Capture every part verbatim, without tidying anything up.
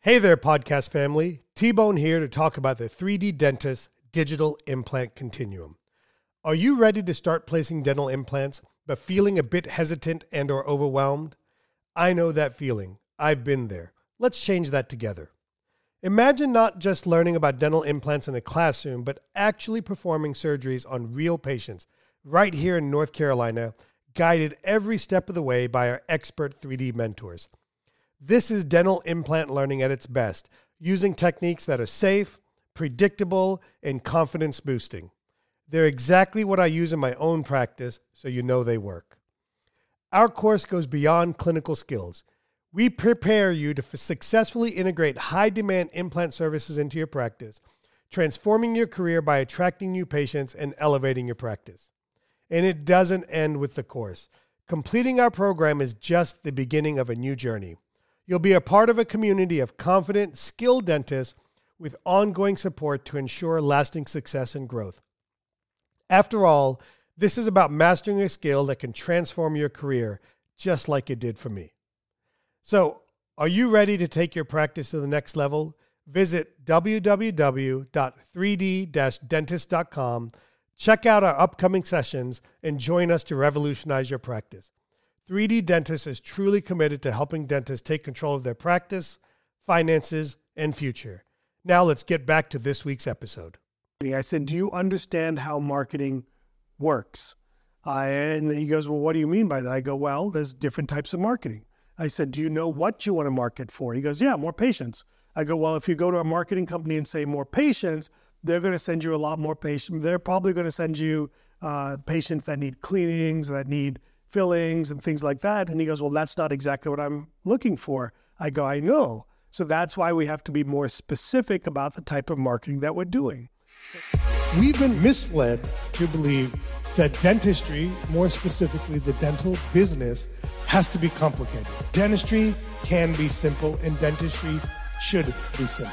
Hey there, podcast family. T-Bone here to talk about the three D Dentist Digital Implant Continuum. Are you ready to start placing dental implants, but feeling a bit hesitant and or overwhelmed? I know that feeling. I've been there. Let's change that together. Imagine not just learning about dental implants in a classroom, but actually performing surgeries on real patients right here in North Carolina, guided every step of the way by our expert three D mentors. This is dental implant learning at its best, using techniques that are safe, predictable, and confidence boosting. They're exactly what I use in my own practice, so you know they work. Our course goes beyond clinical skills. We prepare you to successfully integrate high-demand implant services into your practice, transforming your career by attracting new patients and elevating your practice. And it doesn't end with the course. Completing our program is just the beginning of a new journey. You'll be a part of a community of confident, skilled dentists with ongoing support to ensure lasting success and growth. After all, this is about mastering a skill that can transform your career, just like it did for me. So, are you ready to take your practice to the next level? Visit w w w dot three d dash dentist dot com, check out our upcoming sessions, and join us to revolutionize your practice. three D Dentist is truly committed to helping dentists take control of their practice, finances, and future. Now let's get back to this week's episode. I said, do you understand how marketing works? Uh, and he goes, well, what do you mean by that? I go, well, there's different types of marketing. I said, do you know what you want to market for? He goes, yeah, more patients. I go, well, if you go to a marketing company and say more patients, they're going to send you a lot more patients. They're probably going to send you uh, patients that need cleanings, that need fillings and things like that. And he goes, well, that's not exactly what I'm looking for. I go, I know. So that's why we have to be more specific about the type of marketing that we're doing. We've been misled to believe that dentistry, more specifically the dental business, has to be complicated. Dentistry can be simple, and dentistry should be simple.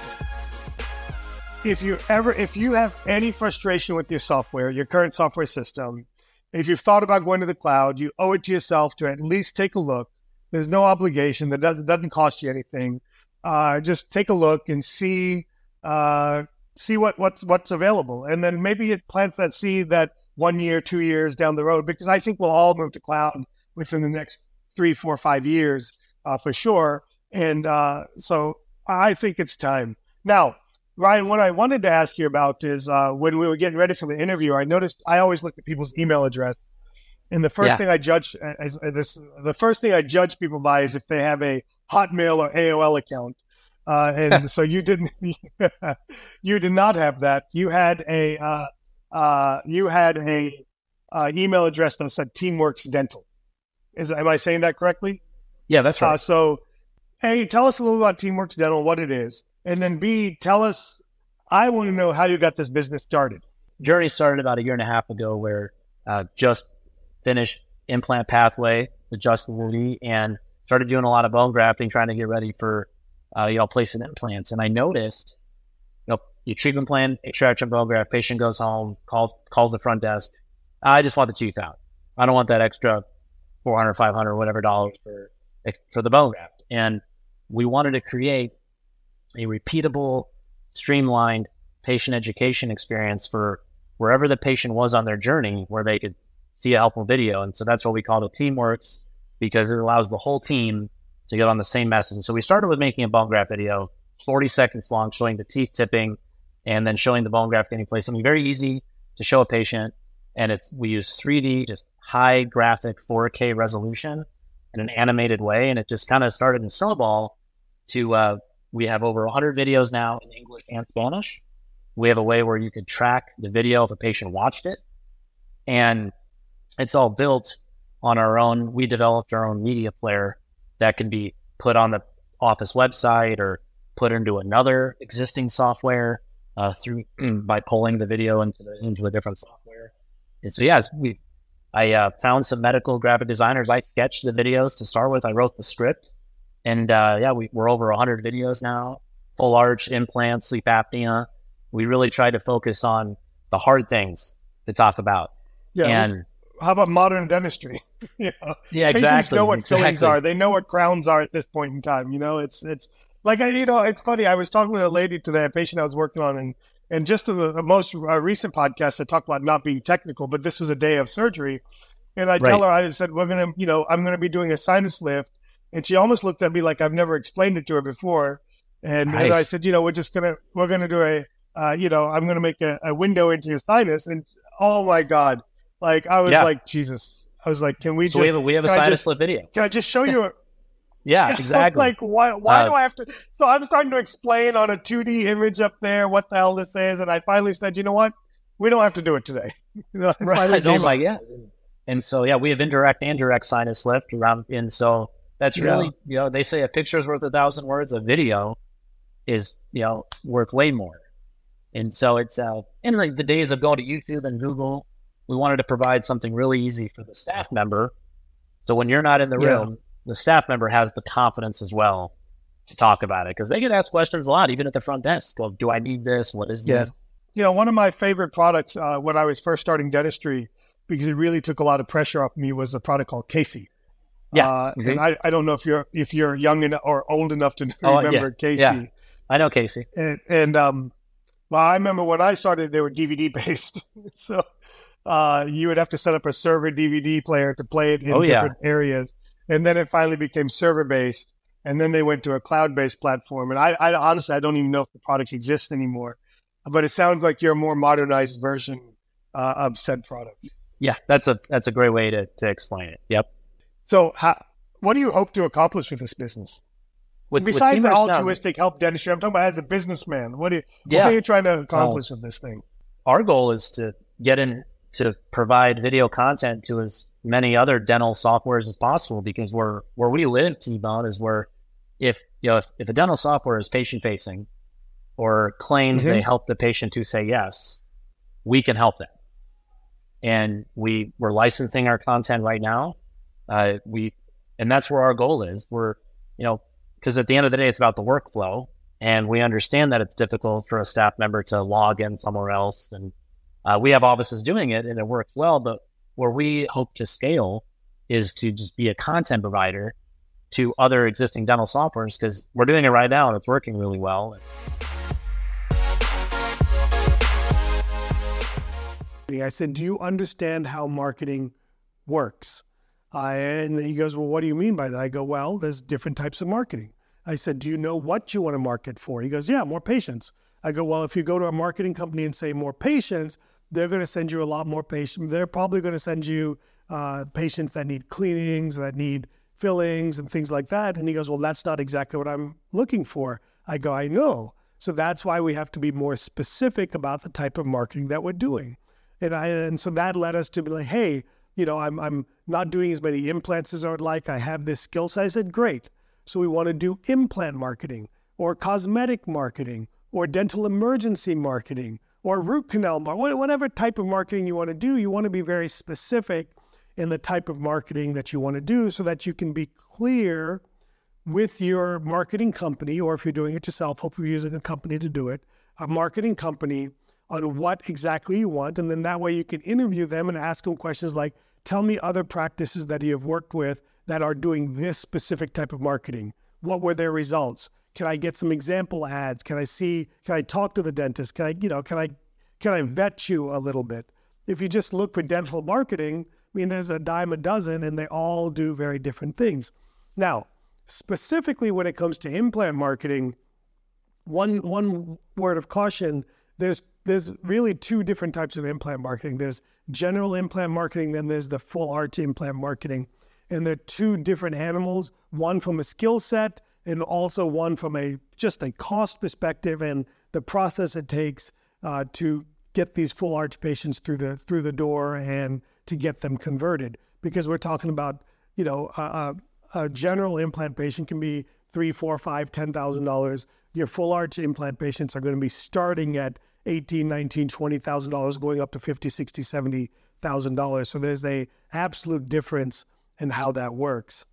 If you ever, if you have any frustration with your software, your current software system, if you've thought about going to the cloud, you owe it to yourself to at least take a look. There's no obligation. That doesn't, doesn't cost you anything. Uh, just take a look and see uh, see what, what's what's available. And then maybe it plants that seed that one year, two years down the road, because I think we'll all move to cloud within the next three, four, five years uh, for sure. And uh, so I think it's time. Now, Ryan, what I wanted to ask you about is uh, when we were getting ready for the interview, I noticed I always look at people's email address, and the first yeah. thing I judge as, as this, the first thing I judge people by is if they have a Hotmail or A O L account. Uh, and so you didn't, you did not have that. You had a, uh, uh, you had a uh, email address that said Teamworks Dental. Is am I saying that correctly? Yeah, that's right. Uh, so, A, tell us a little about Teamworks Dental, what it is. And then B, tell us, I want to know how you got this business started. Journey started about a year and a half ago where uh, just finished implant pathway with Justin Woody and started doing a lot of bone grafting, trying to get ready for, uh, you know, placing implants. And I noticed, you know, your treatment plan, extraction bone graft, patient goes home, calls calls the front desk. I just want the tooth out. I don't want that extra four hundred, five hundred, whatever dollars for, for the bone graft. And we wanted to create a repeatable, streamlined patient education experience for wherever the patient was on their journey, where they could see a helpful video. And so that's what we call the Teamworks, because it allows the whole team to get on the same message. So we started with making a bone graft video, forty seconds long, showing the teeth tipping and then showing the bone graft getting placed. Something very easy to show a patient. And it's we use three D, just high graphic four K resolution in an animated way. And it just kind of started in snowball to, uh, we have over one hundred videos now in English and Spanish. We have a way where you could track the video if a patient watched it. And it's all built on our own. We developed our own media player that can be put on the office website or put into another existing software uh, through by pulling the video into the, into a different software. And so, yes, yeah, we I uh, found some medical graphic designers. I sketched the videos to start with. I wrote the script. And uh, yeah, we, we're over one hundred videos now, full arch, implants, sleep apnea. We really try to focus on the hard things to talk about. Yeah. And how about modern dentistry? you know, yeah, patients exactly. know what exactly. fillings are. They know what crowns are at this point in time. You know, it's it's Like, I, you know, it's funny. I was talking to a lady today, a patient I was working on, and and just in the, the most uh, recent podcast, I talked about not being technical, but this was a day of surgery. And I tell Right. her, I said, we're going to, you know, I'm going to be doing a sinus lift. And she almost looked at me like I've never explained it to her before. And, and I Nice. said, you know, we're just going to, we're going to do a, uh, you know, I'm going to make a, a window into your sinus. And oh my God, like, I was Yeah. like, Jesus. I was like, can we So just, we have a, we have a can I sinus just- slip video. can I just show you? A, Yeah, Yeah, exactly. Like, why why Uh, do I have to? So I'm starting to explain on a two D image up there what the hell this is. And I finally said, you know what? We don't have to do it today. You know, I finally Right. Oh gave my up. yeah. And so yeah, we have indirect and direct sinus lift around, and so that's really Yeah. you know they say a picture's worth a thousand words. A video is you know worth way more. And so it's uh in like the days of going to YouTube and Google, we wanted to provide something really easy for the staff member. So when you're not in the Yeah. room, the staff member has the confidence as well to talk about it because they get asked questions a lot, even at the front desk. Well, do I need this? What is Yeah. this? You know, one of my favorite products uh, when I was first starting dentistry, because it really took a lot of pressure off me, was a product called Casey. Yeah. Uh, Mhm. And I, I don't know if you're if you're young enough or old enough to Oh, remember yeah. Casey. Yeah. I know Casey. And, and um, well, I remember when I started, they were D V D based. So uh, you would have to set up a server D V D player to play it in Oh, yeah. different areas. And then it finally became server based. And then they went to a cloud based platform. And I, I honestly, I don't even know if the product exists anymore. But it sounds like you're a more modernized version uh, of said product. Yeah, that's a that's a great way to, to explain it. Yep. So, how, what do you hope to accomplish with this business? With, with Besides the Seamers Sound, altruistic help dentistry, I'm talking about as a businessman. What, do you, Yeah. what are you trying to accomplish with this thing? our goal is to get in to provide video content to as many other dental softwares as possible because where where we live, T-Bone, is where if you know if, if a dental software is patient facing or claims Mhm. they help the patient to say yes, we can help them. And we we're licensing our content right now. Uh, we and that's where our goal is. We're you know because at the end of the day, it's about the workflow, and we understand that it's difficult for a staff member to log in somewhere else, and uh, we have offices doing it, and it works well. But where we hope to scale is to just be a content provider to other existing dental softwares because we're doing it right now and it's working really well. I said, do you understand how marketing works? Uh, and he goes, well, what do you mean by that? I go, well, there's different types of marketing. I said, do you know what you want to market for? He goes, yeah, more patients. I go, well, if you go to a marketing company and say more patients, they're going to send you a lot more patients. They're probably going to send you uh, patients that need cleanings, that need fillings and things like that. And he goes, well, that's not exactly what I'm looking for. I go, I know. So that's why we have to be more specific about the type of marketing that we're doing. And I and so that led us to be like, hey, you know, I'm I'm not doing as many implants as I would like. I have this skill set. I said, great. So we want to do implant marketing or cosmetic marketing or dental emergency marketing or root canal marketing, whatever type of marketing you want to do. You want to be very specific in the type of marketing that you want to do so that you can be clear with your marketing company, or if you're doing it yourself, hopefully you're using a company to do it, a marketing company on what exactly you want. And then that way you can interview them and ask them questions like, tell me other practices that you have worked with that are doing this specific type of marketing. What were their results? Can I get some example ads? Can I see, can I talk to the dentist? Can I, you know, can I, can I vet you a little bit? If you just look for dental marketing, I mean, there's a dime a dozen and they all do very different things. Now, specifically when it comes to implant marketing, one, one word of caution, there's There's really two different types of implant marketing. There's general implant marketing, then there's the full arch implant marketing. And they're two different animals, one from a skill set and also one from a just a cost perspective and the process it takes uh, to get these full arch patients through the through the door and to get them converted. Because we're talking about, you know, a, a general implant patient can be three, four, five, ten thousand dollars. Your full arch implant patients are going to be starting at eighteen, nineteen, twenty thousand dollars, going up to fifty, sixty, seventy thousand dollars. So there's a absolute difference in how that works.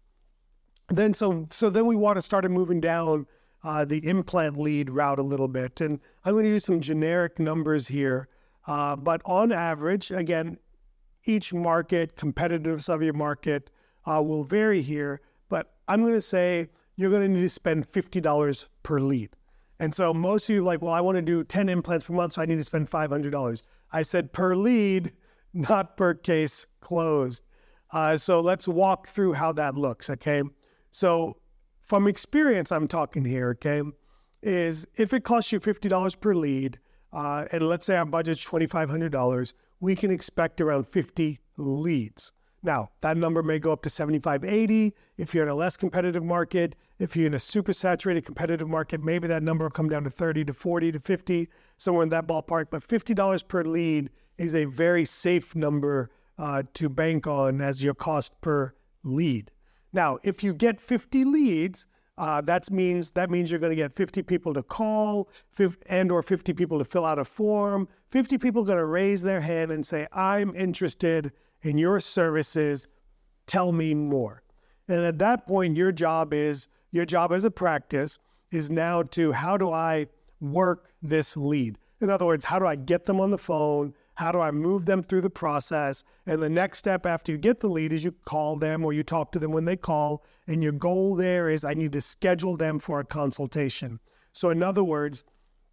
Then so so then we want to start moving down uh, the implant lead route a little bit, and I'm going to use some generic numbers here. Uh, but on average, again, each market, competitiveness of your market uh, will vary here. But I'm going to say you're going to need to spend fifty dollars per lead. And so most of you are like, well, I want to do ten implants per month, so I need to spend five hundred dollars. I said per lead, not per case closed. Uh, so let's walk through how that looks, okay? So from experience, I'm talking here, okay, is if it costs you fifty dollars per lead, uh, and let's say our budget's twenty-five hundred dollars, we can expect around fifty leads. Now, that number may go up to seventy-five, eighty. If you're in a less competitive market, if you're in a super saturated competitive market, maybe that number will come down to thirty to forty to fifty, somewhere in that ballpark. But fifty dollars per lead is a very safe number uh, to bank on as your cost per lead. Now, if you get fifty leads, uh, that means that means you're going to get fifty people to call and or fifty people to fill out a form. fifty people are going to raise their hand and say, I'm interested in your services, tell me more. And at that point, your job is, your job as a practice is now to, how do I work this lead? In other words, how do I get them on the phone? How do I move them through the process? And the next step after you get the lead is you call them or you talk to them when they call. And your goal there is I need to schedule them for a consultation. So in other words,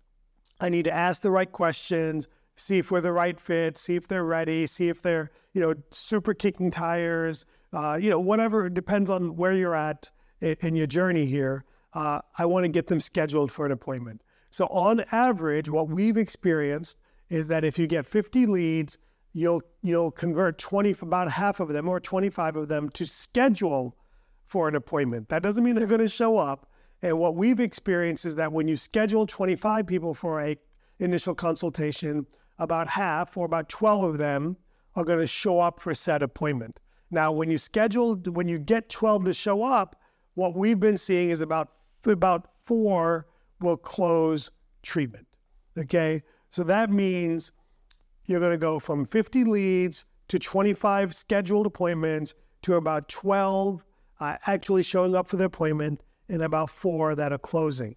I need to ask the right questions, see if we're the right fit, see if they're ready, see if they're, you know, super kicking tires, uh, you know, whatever. It depends on where you're at in, in your journey here. Uh, I want to get them scheduled for an appointment. So on average, what we've experienced is that if you get fifty leads, you'll you'll convert twenty, about half of them or twenty-five of them to schedule for an appointment. That doesn't mean they're going to show up. And what we've experienced is that when you schedule twenty-five people for a initial consultation, about half or about twelve of them are going to show up for said appointment. Now, when you schedule, when you get twelve to show up, what we've been seeing is about, about four will close treatment, okay? So that means you're going to go from fifty leads to twenty-five scheduled appointments to about twelve uh, actually showing up for the appointment and about four that are closing.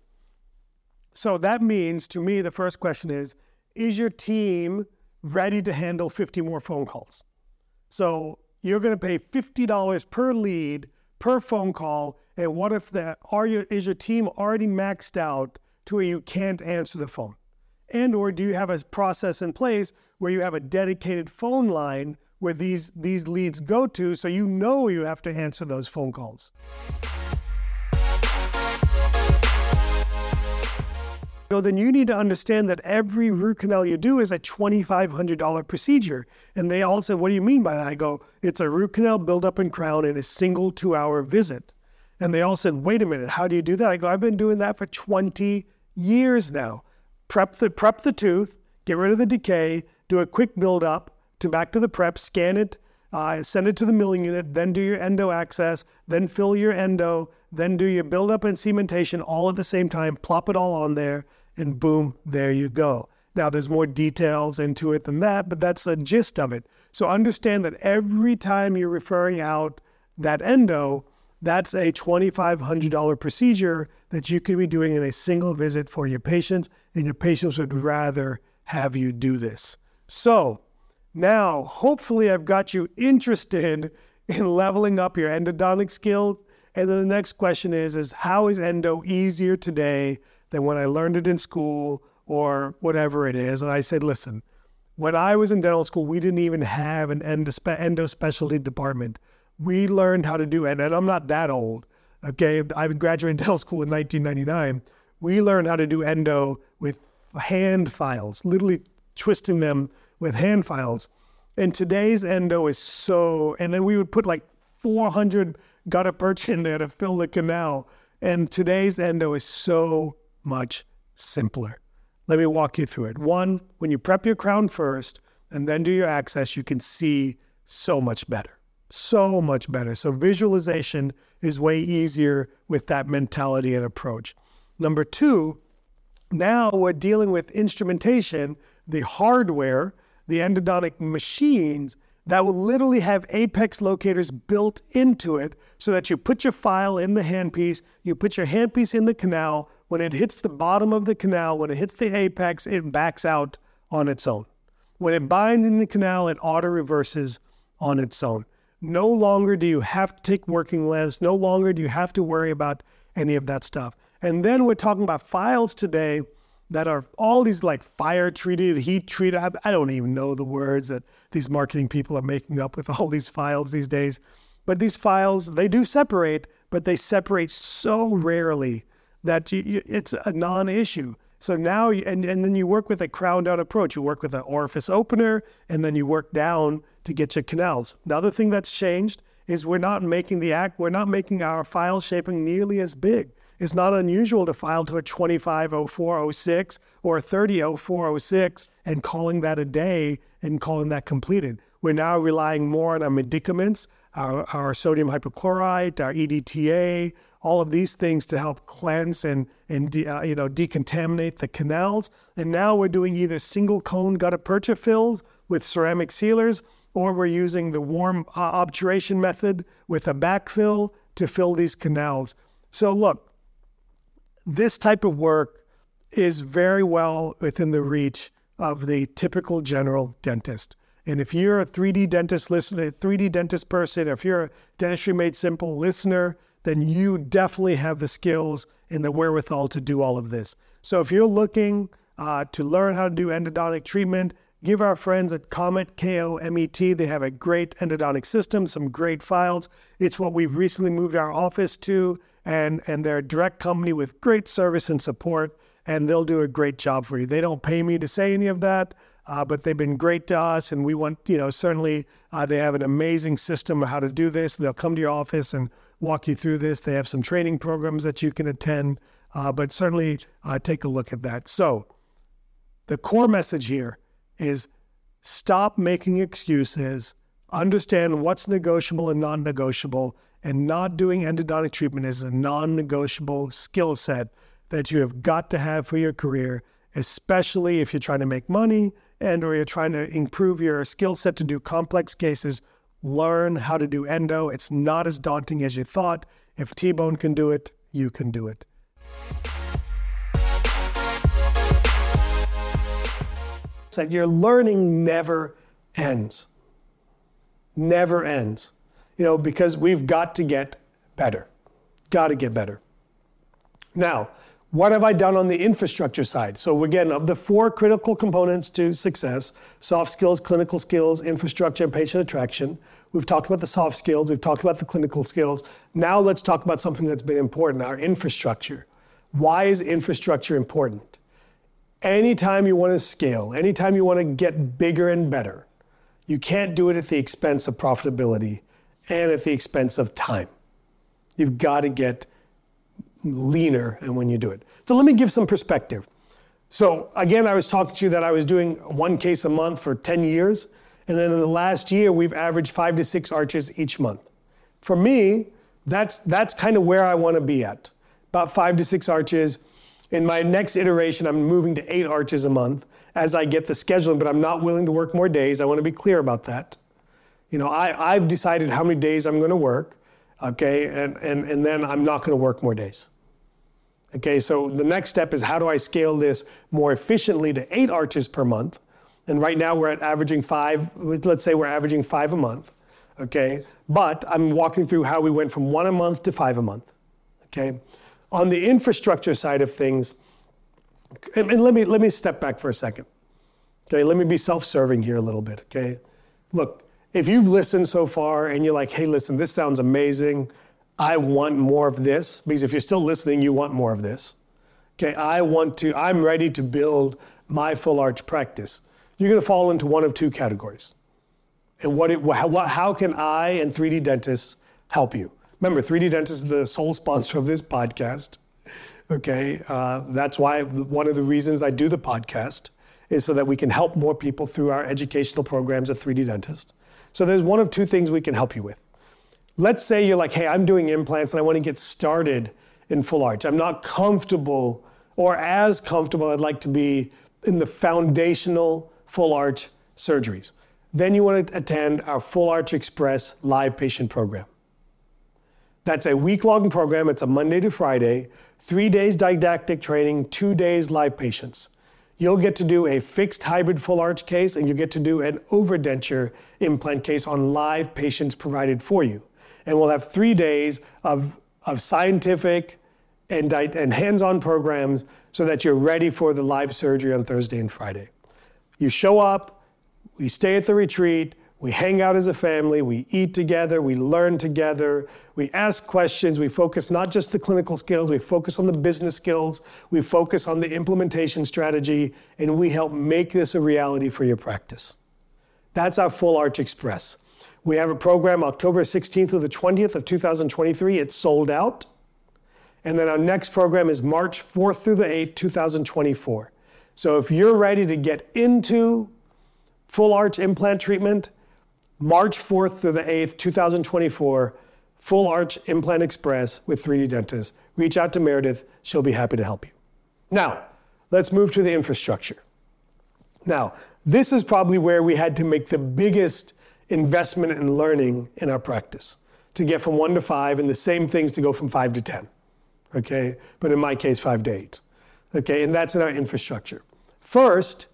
So that means, to me, the first question is, is your team ready to handle fifty more phone calls? So you're going to pay fifty dollars per lead, per phone call, and what if that, are your, is your team already maxed out to where you can't answer the phone? And or do you have a process in place where you have a dedicated phone line where these, these leads go to so you know you have to answer those phone calls? So then you need to understand that every root canal you do is a twenty-five hundred dollars procedure. And they all said, what do you mean by that? I go, it's a root canal buildup and crown in a single two-hour visit. And they all said, wait a minute, how do you do that? I go, I've been doing that for twenty years now. Prep the, prep the tooth, get rid of the decay, do a quick buildup to back to the prep, scan it, uh, send it to the milling unit, then do your endo access, then fill your endo, then do your buildup and cementation all at the same time, plop it all on there, and boom, there you go. Now, there's more details into it than that, but that's the gist of it. So understand that every time you're referring out that endo, that's a twenty-five hundred dollars procedure that you could be doing in a single visit for your patients, and your patients would rather have you do this. So now, hopefully I've got you interested in leveling up your endodontic skills. And then the next question is, is how is endo easier today than when I learned it in school or whatever it is? And I said, listen, when I was in dental school, we didn't even have an endo, endo specialty department. We learned how to do it, and I'm not that old, okay? I graduated dental school in nineteen ninety-nine. We learned how to do endo with hand files, literally twisting them with hand files. And today's endo is so, and then we would put like four hundred gutta perch in there to fill the canal. And today's endo is so much simpler. Let me walk you through it. One, when you prep your crown first and then do your access, you can see so much better. So much better. So visualization is way easier with that mentality and approach. Number two, now we're dealing with instrumentation, the hardware, the endodontic machines that will literally have apex locators built into it so that you put your file in the handpiece, you put your handpiece in the canal. When it hits the bottom of the canal, when it hits the apex, it backs out on its own. When it binds in the canal, it auto reverses on its own. No longer do you have to take working lens. No longer do you have to worry about any of that stuff. And then we're talking about files today that are all these like fire treated, heat treated. I, I don't even know the words that these marketing people are making up with all these files these days. But these files, they do separate, but they separate so rarely that you, you, it's a non-issue. So now, and, and then you work with a crown down approach. You work with an orifice opener, and then you work down to get your canals. The other thing that's changed is we're not making the act, we're not making our file shaping nearly as big. It's not unusual to file to a twenty-five oh four oh six or a thirty oh four oh six and calling that a day and calling that completed. We're now relying more on our medicaments, our, our sodium hypochlorite, our E D T A, all of these things to help cleanse and, and de, uh, you know, decontaminate the canals. And now we're doing either single cone gutta-percha fills with ceramic sealers, or we're using the warm uh, obturation method with a backfill to fill these canals. So look, this type of work is very well within the reach of the typical general dentist. And if you're a three D dentist listener, three D dentist person, if you're a Dentistry Made Simple listener, then you definitely have the skills and the wherewithal to do all of this. So if you're looking uh, to learn how to do endodontic treatment, give our friends at Komet, K O M E T. They have a great endodontic system, some great files. It's what we've recently moved our office to, and, and they're a direct company with great service and support, and they'll do a great job for you. They don't pay me to say any of that, uh, but they've been great to us, and we want, you know, certainly uh, they have an amazing system of how to do this. They'll come to your office and walk you through this. They have some training programs that you can attend, uh, but certainly uh, take a look at that. So the core message here is stop making excuses, understand what's negotiable and non-negotiable, and not doing endodontic treatment is a non-negotiable skill set that you have got to have for your career, especially if you're trying to make money and or you're trying to improve your skill set to do complex cases. Learn how to do endo. It's not as daunting as you thought. If T-Bone can do it, you can do it. That your learning never ends. Never ends. You know, because we've got to get better. Got to get better. Now, what have I done on the infrastructure side? So again, of the four critical components to success, soft skills, clinical skills, infrastructure, and patient attraction, we've talked about the soft skills, we've talked about the clinical skills. Now let's talk about something that's been important, our infrastructure. Why is infrastructure important? Anytime you want to scale, anytime you want to get bigger and better, you can't do it at the expense of profitability and at the expense of time. You've got to get leaner and when you do it. So let me give some perspective. So again, I was talking to you that I was doing one case a month for ten years. And then in the last year, we've averaged five to six arches each month. For me, that's, that's kind of where I want to be at, about five to six arches. In my next iteration, I'm moving to eight arches a month as I get the scheduling, but I'm not willing to work more days. I want to be clear about that. You know, I, I've decided how many days I'm going to work, okay, and, and, and then I'm not going to work more days. Okay, so the next step is how do I scale this more efficiently to eight arches per month? And right now we're at averaging five, let's say we're averaging five a month, okay? But I'm walking through how we went from one a month to five a month, okay? On the infrastructure side of things, and, and let me let me step back for a second, okay? Let me be self-serving here a little bit, okay? Look, if you've listened so far and you're like, hey, listen, this sounds amazing, I want more of this, because if you're still listening, you want more of this. Okay, I want to, I'm ready to build my full arch practice. You're going to fall into one of two categories. And what, it, how, how can I and three D Dentists help you? Remember, three D Dentists is the sole sponsor of this podcast. Okay, uh, that's why one of the reasons I do the podcast is so that we can help more people through our educational programs at three D Dentist. So there's one of two things we can help you with. Let's say you're like, hey, I'm doing implants and I want to get started in full arch. I'm not comfortable or as comfortable I'd like to be in the foundational full arch surgeries. Then you want to attend our Full Arch Express live patient program. That's a week-long program. It's a Monday to Friday, three days didactic training, two days live patients. You'll get to do a fixed hybrid full arch case and you get to do an overdenture implant case on live patients provided for you. And we'll have three days of, of scientific and, di- and hands-on programs so that you're ready for the live surgery on Thursday and Friday. You show up, we stay at the retreat, we hang out as a family, we eat together, we learn together, we ask questions, we focus not just the clinical skills, we focus on the business skills, we focus on the implementation strategy, and we help make this a reality for your practice. That's our Full Arch Express. We have a program October sixteenth through the twentieth of two thousand twenty-three. It's sold out. And then our next program is March fourth through the eighth, two thousand twenty-four. So if you're ready to get into full arch implant treatment, March fourth through the eighth, two thousand twenty-four, Full Arch Implant Express with three D Dentist. Reach out to Meredith. She'll be happy to help you. Now, let's move to the infrastructure. Now, this is probably where we had to make the biggest investment in learning in our practice to get from one to five, and the same things to go from five to ten. Okay, but in my case, five to eight. Okay, and that's in our infrastructure. First,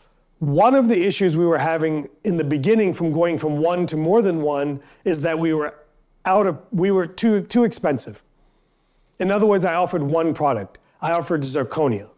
one of the issues we were having in the beginning from going from one to more than one is that we were out of, we were too, too expensive. In other words, I offered one product. I offered zirconia,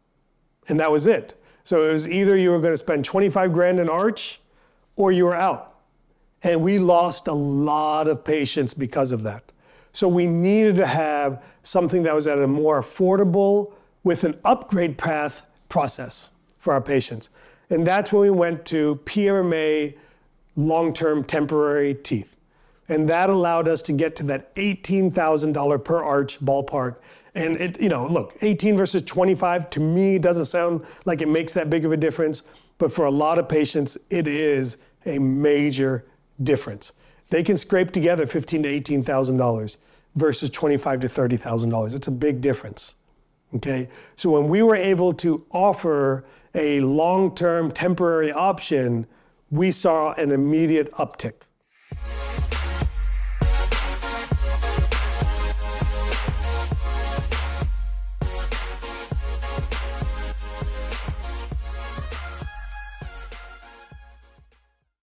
and that was it. So it was either you were going to spend twenty-five grand in arch or you were out. And we lost a lot of patients because of that. So we needed to have something that was at a more affordable with an upgrade path process for our patients. And that's when we went to P M M A long-term temporary teeth. And that allowed us to get to that eighteen thousand dollars per arch ballpark. And it, you know, look, eighteen versus twenty-five to me doesn't sound like it makes that big of a difference, but for a lot of patients, it is a major difference. They can scrape together fifteen thousand to eighteen thousand dollars versus twenty-five thousand to thirty thousand dollars. It's a big difference. Okay, so when we were able to offer a long-term temporary option, we saw an immediate uptick.